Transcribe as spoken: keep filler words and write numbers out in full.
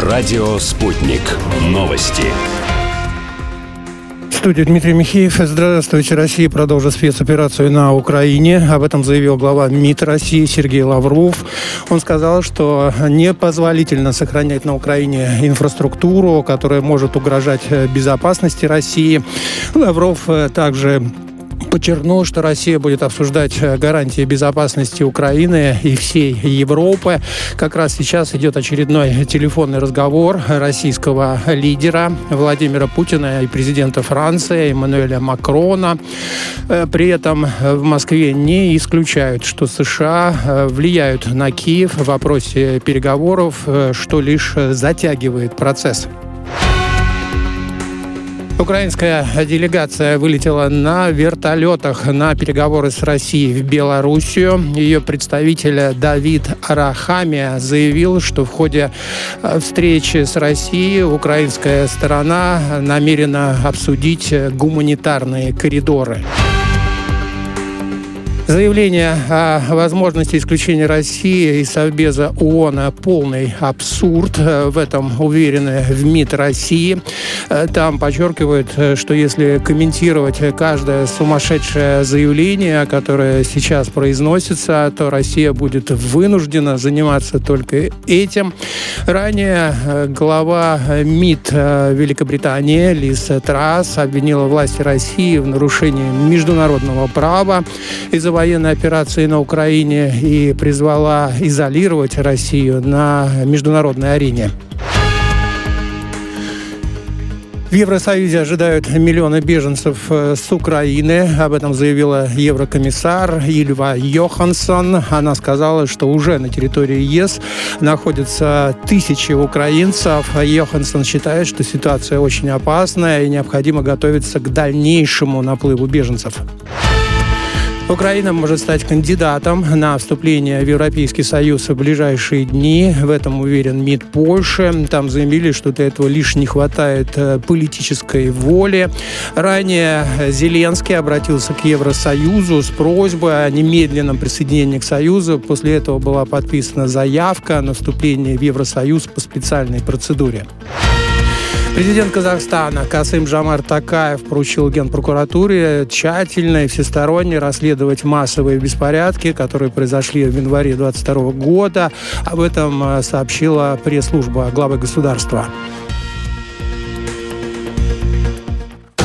Радио «Спутник». Новости. В студии Дмитрий Михеев. Здравствуйте. Россия продолжит спецоперацию на Украине. Об этом заявил глава МИД России Сергей Лавров. Он сказал, что непозволительно сохранять на Украине инфраструктуру, которая может угрожать безопасности России. Лавров также подчеркнул, что Россия будет обсуждать гарантии безопасности Украины и всей Европы. Как раз сейчас идет очередной телефонный разговор российского лидера Владимира Путина и президента Франции Эммануэля Макрона. При этом в Москве не исключают, что США влияют на Киев в вопросе переговоров, что лишь затягивает процесс. Украинская делегация вылетела на вертолетах на переговоры с Россией в Белоруссию. Ее представитель Давид Арахамия заявил, что в ходе встречи с Россией украинская сторона намерена обсудить гуманитарные коридоры. Заявление о возможности исключения России из Совбеза ООН – полный абсурд. В этом уверены в МИД России. Там подчеркивают, что если комментировать каждое сумасшедшее заявление, которое сейчас произносится, то Россия будет вынуждена заниматься только этим. Ранее глава МИД Великобритании Лиз Трасс обвинила власти России в нарушении международного права из-за военной операции на Украине и призвала изолировать Россию на международной арене. В Евросоюзе ожидают миллионы беженцев с Украины. Об этом заявила еврокомиссар Ильва Йоханссон. Она сказала, что уже на территории ЕС находятся тысячи украинцев. Йоханссон считает, что ситуация очень опасная и необходимо готовиться к дальнейшему наплыву беженцев. Украина может стать кандидатом на вступление в Европейский Союз в ближайшие дни. В этом уверен МИД Польши. Там заявили, что для этого лишь не хватает политической воли. Ранее Зеленский обратился к Евросоюзу с просьбой о немедленном присоединении к Союзу. После этого была подписана заявка на вступление в Евросоюз по специальной процедуре. Президент Казахстана Касым-Жомарт Токаев поручил Генпрокуратуре тщательно и всесторонне расследовать массовые беспорядки, которые произошли в январе две тысячи двадцать второго года. Об этом сообщила пресс-служба главы государства.